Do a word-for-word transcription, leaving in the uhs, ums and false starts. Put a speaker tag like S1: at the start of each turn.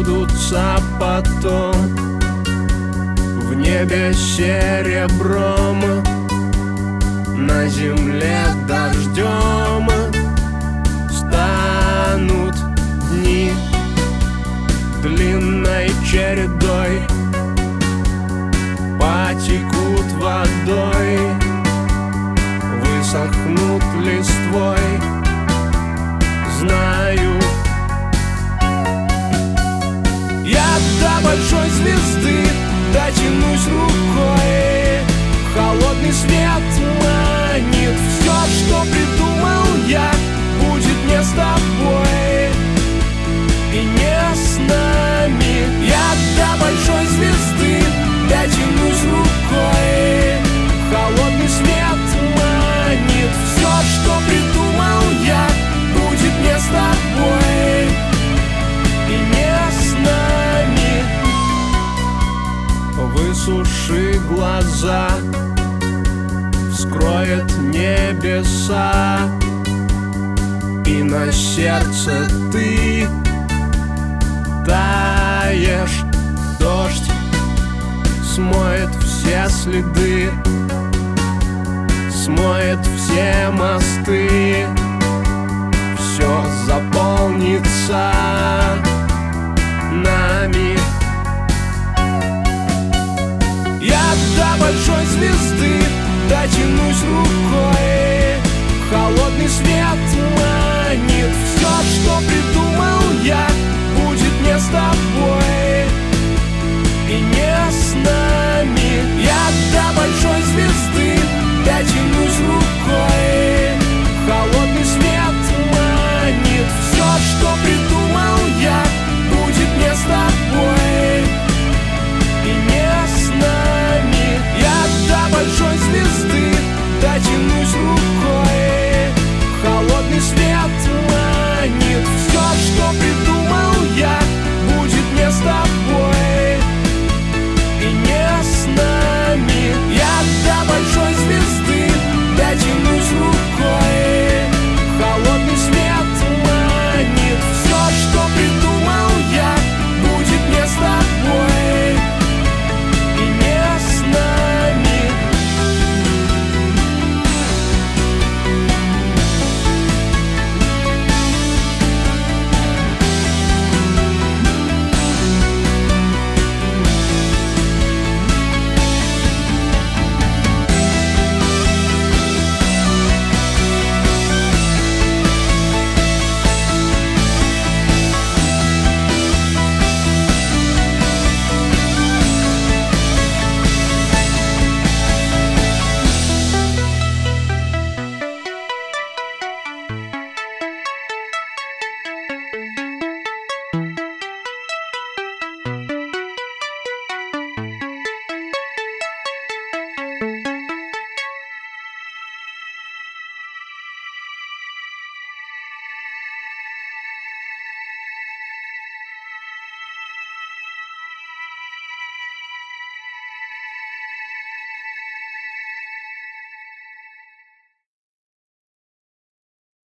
S1: забудутся потом в небе серебром, на земле дождем. Станут дни длинной чередой, потекут водой, высохнут листвой. Знаю, я до большой звезды дотянусь рукой. Холодный свет манит, все, что придумал я, будет не с тобой и не с нами. Я до большой звезды дотянусь рукой. Холодный свет манит, все, что придумал я, будет не с тобой и не с нами. Высуши глаза, вскроет небеса, и на сердце ты таешь. Дождь смоет все следы, смоет все мосты, все запомнит.